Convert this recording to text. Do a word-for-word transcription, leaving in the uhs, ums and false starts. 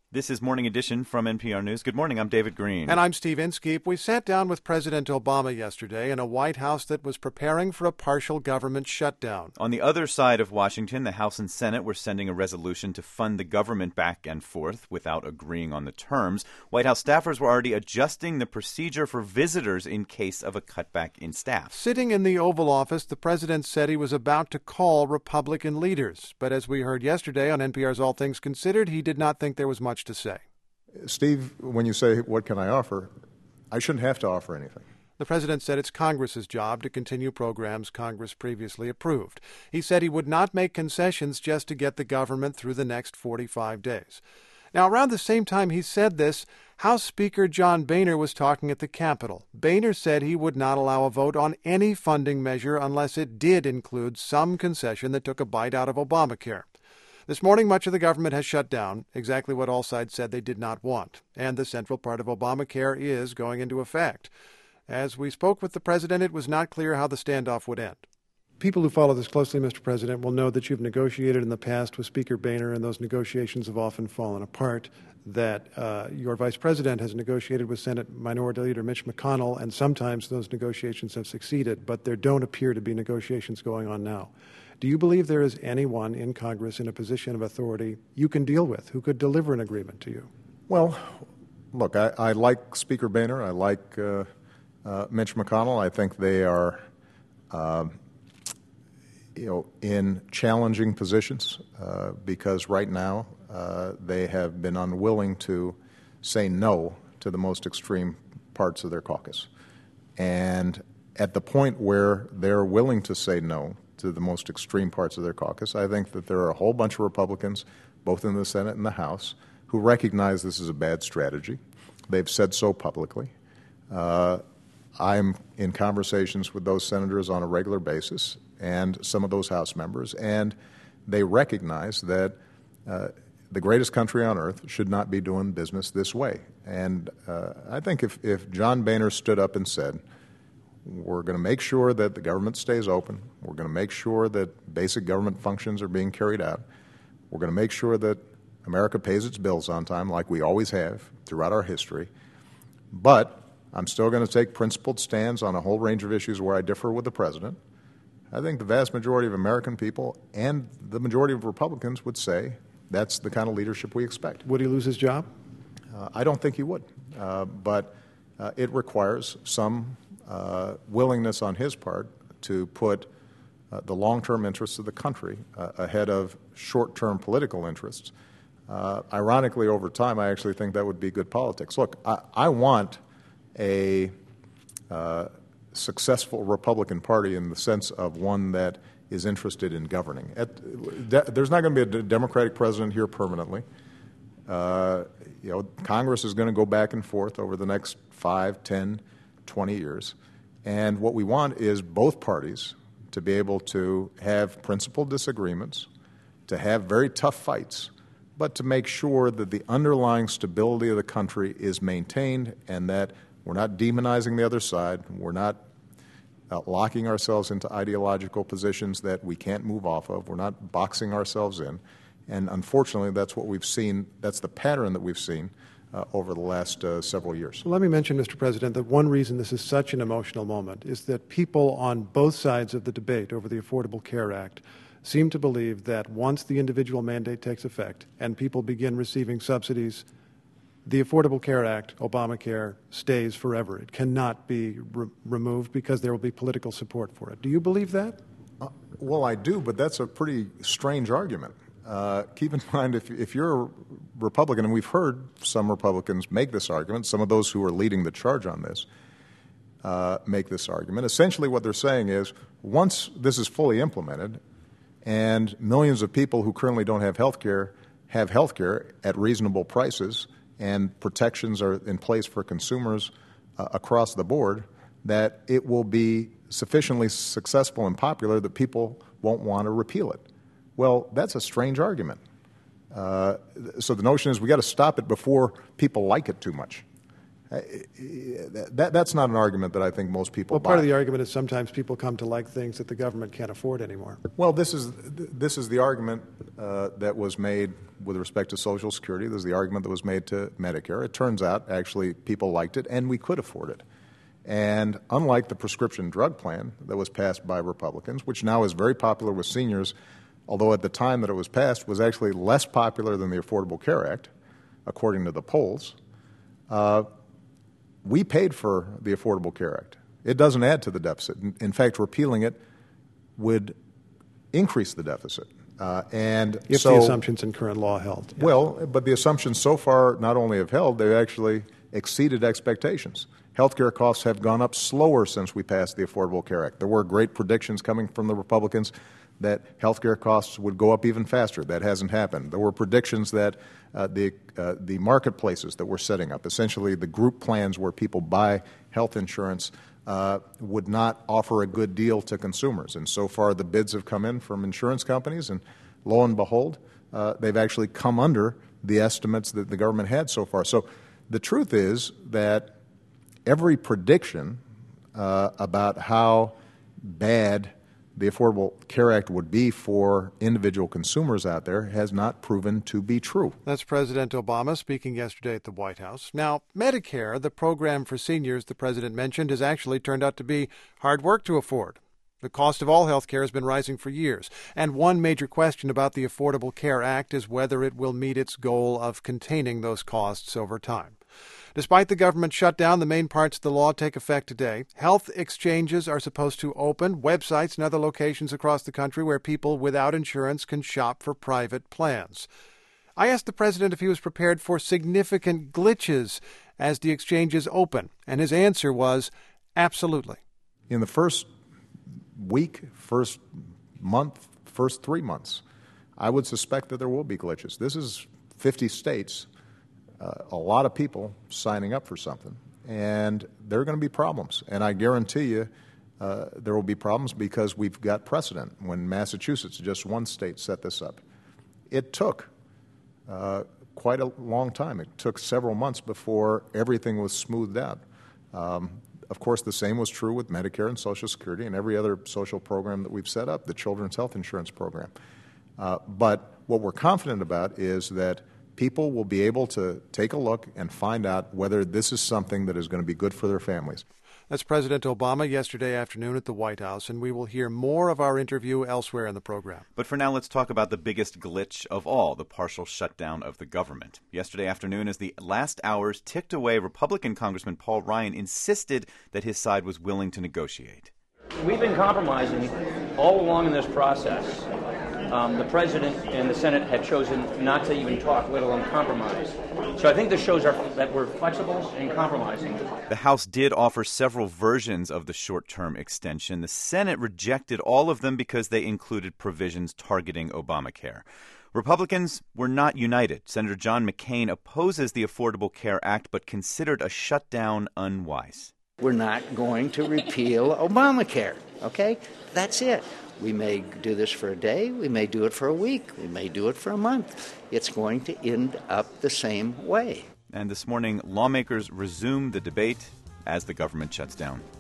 This is Morning Edition from N P R News. Good morning, I'm David Green. And I'm Steve Inskeep. We sat down with President Obama yesterday in a White House that was preparing for a partial government shutdown. On the other side of Washington, the House and Senate were sending a resolution to fund the government back and forth without agreeing on the terms. White House staffers were already adjusting the procedure for visitors in case of a cutback in staff. Sitting in the Oval Office, the president said he was about to call Republican leaders. But as we heard yesterday on N P R's All Things Considered, he did not think there was much to say. Steve, when you say, what can I offer, I shouldn't have to offer anything. The president said it's Congress's job to continue programs Congress previously approved. He said he would not make concessions just to get the government through the next forty-five days. Now, around the same time he said this, House Speaker John Boehner was talking at the Capitol. Boehner said he would not allow a vote on any funding measure unless it did include some concession that took a bite out of Obamacare. This morning, much of the government has shut down, exactly what all sides said they did not want, and the central part of Obamacare is going into effect. As we spoke with the president, it was not clear how the standoff would end. People who follow this closely, Mister President, will know that you've negotiated in the past with Speaker Boehner, and those negotiations have often fallen apart, that uh, your vice president has negotiated with Senate Minority Leader Mitch McConnell, and sometimes those negotiations have succeeded, but there don't appear to be negotiations going on now. Do you believe there is anyone in Congress in a position of authority you can deal with who could deliver an agreement to you? Well, look, I, I like Speaker Boehner. I like uh, uh, Mitch McConnell. I think they are, uh, you know, in challenging positions uh, because right now uh, they have been unwilling to say no to the most extreme parts of their caucus. And at the point where they're willing to say no to the most extreme parts of their caucus, I think that there are a whole bunch of Republicans, both in the Senate and the House, who recognize this is a bad strategy. They've said so publicly. Uh, I'm in conversations with those senators on a regular basis and some of those House members, and they recognize that uh, the greatest country on earth should not be doing business this way. And uh, I think if, if John Boehner stood up and said, we're going to make sure that the government stays open. We're going to make sure that basic government functions are being carried out. We're going to make sure that America pays its bills on time, like we always have throughout our history. But I'm still going to take principled stands on a whole range of issues where I differ with the president. I think the vast majority of American people and the majority of Republicans would say that's the kind of leadership we expect. Would he lose his job? Uh, I don't think he would. Uh, but uh, it requires some Uh, willingness on his part to put uh, the long-term interests of the country uh, ahead of short-term political interests. Uh, ironically, over time, I actually think that would be good politics. Look, I, I want a uh, successful Republican Party in the sense of one that is interested in governing. At, de- there's not going to be a Democratic president here permanently. Uh, you know, Congress is going to go back and forth over the next five, ten, twenty years. And what we want is both parties to be able to have principled disagreements, to have very tough fights, but to make sure that the underlying stability of the country is maintained and that we're not demonizing the other side, we're not uh, locking ourselves into ideological positions that we can't move off of, we're not boxing ourselves in. And unfortunately, that's what we've seen, that's the pattern that we've seen Uh, over the last uh, several years. Let me mention, Mister President, that one reason this is such an emotional moment is that people on both sides of the debate over the Affordable Care Act seem to believe that once the individual mandate takes effect and people begin receiving subsidies, the Affordable Care Act, Obamacare, stays forever. It cannot be re- removed because there will be political support for it. Do you believe that? Uh, well, I do, but that's a pretty strange argument. Uh, keep in mind, if, if you're a Republican, and we've heard some Republicans make this argument, some of those who are leading the charge on this uh, make this argument. Essentially what they're saying is, once this is fully implemented and millions of people who currently don't have health care have health care at reasonable prices and protections are in place for consumers uh, across the board, that it will be sufficiently successful and popular that people won't want to repeal it. Well, that's a strange argument. Uh, so the notion is we got to stop it before people like it too much. that, that's not an argument that I think most people Well, buy. part of the argument is sometimes people come to like things that the government can't afford anymore. Well, this is this is the argument uh, that was made with respect to Social Security. This is the argument that was made to Medicare. It turns out, actually, people liked it, and we could afford it. And unlike the prescription drug plan that was passed by Republicans, which now is very popular with seniors, although at the time that it was passed was actually less popular than the Affordable Care Act, according to the polls, uh, we paid for the Affordable Care Act. It doesn't add to the deficit. In, in fact, repealing it would increase the deficit. Uh, and if so, the assumptions in current law held. Yes. Well, but the assumptions so far not only have held, they've actually exceeded expectations. Healthcare costs have gone up slower since we passed the Affordable Care Act. There were great predictions coming from the Republicans that healthcare costs would go up even faster. That hasn't happened. There were predictions that uh, the uh, the marketplaces that we're setting up, essentially the group plans where people buy health insurance, uh, would not offer a good deal to consumers. And so far, the bids have come in from insurance companies, and lo and behold, uh, they've actually come under the estimates that the government had so far. So the truth is that every prediction uh, about how bad the Affordable Care Act would be for individual consumers out there has not proven to be true. That's President Obama speaking yesterday at the White House. Now, Medicare, the program for seniors the president mentioned, has actually turned out to be hard work to afford. The cost of all health care has been rising for years, and one major question about the Affordable Care Act is whether it will meet its goal of containing those costs over time. Despite the government shutdown, the main parts of the law take effect today. Health exchanges are supposed to open, websites and other locations across the country where people without insurance can shop for private plans. I asked the president if he was prepared for significant glitches as the exchanges open, and his answer was absolutely. In the first week, first month, first three months, I would suspect that there will be glitches. This is fifty states. Uh, a lot of people signing up for something, and there are going to be problems. And I guarantee you uh, there will be problems because we've got precedent. When Massachusetts, just one state, set this up, it took uh, quite a long time. It took several months before everything was smoothed out. Um, of course, the same was true with Medicare and Social Security and every other social program that we've set up, the Children's Health Insurance Program. Uh, but what we're confident about is that people will be able to take a look and find out whether this is something that is going to be good for their families. That's President Obama yesterday afternoon at the White House, and we will hear more of our interview elsewhere in the program. But for now, let's talk about the biggest glitch of all, the partial shutdown of the government. Yesterday afternoon, as the last hours ticked away, Republican Congressman Paul Ryan insisted that his side was willing to negotiate. We've been compromising all along in this process. Um, the President and the Senate had chosen not to even talk, let alone compromise. So I think this shows our, that we're flexible and compromising. The House did offer several versions of the short-term extension. The Senate rejected all of them because they included provisions targeting Obamacare. Republicans were not united. Senator John McCain opposes the Affordable Care Act but considered a shutdown unwise. We're not going to repeal Obamacare, okay? That's it. We may do this for a day, we may do it for a week, we may do it for a month. It's going to end up the same way. And this morning, lawmakers resume the debate as the government shuts down.